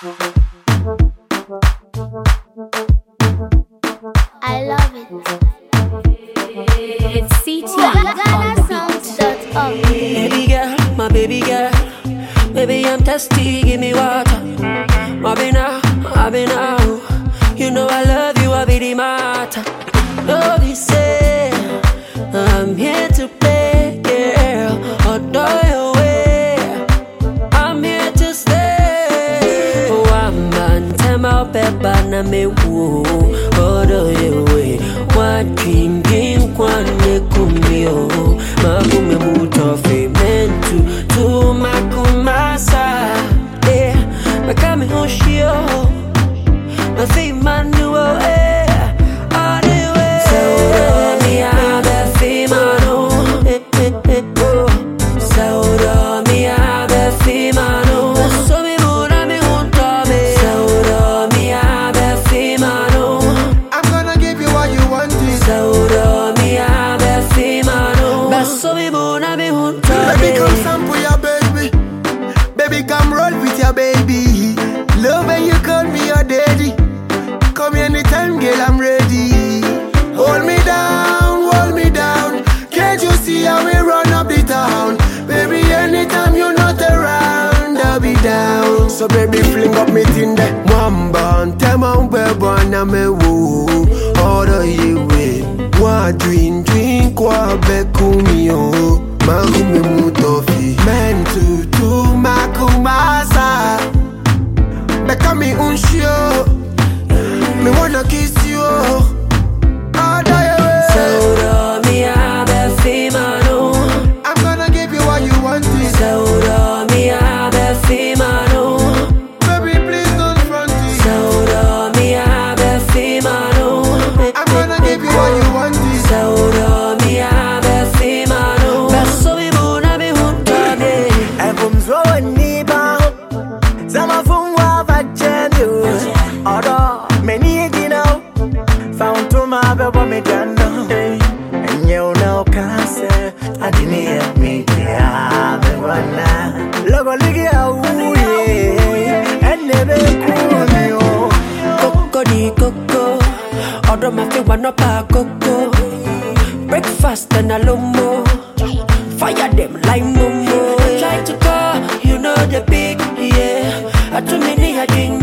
I love it. It's CT GhanaSongs.org. Baby girl, my baby girl. Baby, I'm thirsty, give me water. I've been out. You know I love you, I be the matter. No, be say I'm here to play, girl. Adore your way. I'm here to stay. Oh, I'm on time, I'll bet by me woo. Adore your way. One dream, one kumio. Magume mutofi mentu tu makumasa. Yeah, makame hoshio. My feet manual. All the way. So me I be female. So me I be female. So me muna me hunta me. So me I be female. I'm gonna give you what you want. So me I be female. So me muna me hunta me. Baby, come sample your baby. Baby, come roll with your baby. Love when you call me your daddy. Come anytime, girl, I'm ready. Hold me down, hold me down. Can't you see how we run up the town? Baby, anytime you're not around, I'll be down. So baby, fling up me tin there. Mwamba, tema ubeba na me woo. Order you way. Wa dream, kwa bekumio. Magume mutofi. Mentu tu makumasa. Beka mi unshio. Me wanna kiss you. All day away. So me I be female. I'm gonna give you what you want. So me I be female. Baby, please don't front it. So me I be female. I'm gonna give you what you want. So me I be female. So me muna me hunta me. Ebumzo niba. Zama fungwa vachendo. Odo many gino. Found to my baby me gano. And you know cancer. I didn't hear me. Yeah, the one now. Logo ligi au yeah. And never cool. Coco di coco. Order my fi one up a coco. Breakfast and a lomo. Fire them like momo. Try to call, you know the big, yeah. I too many I drink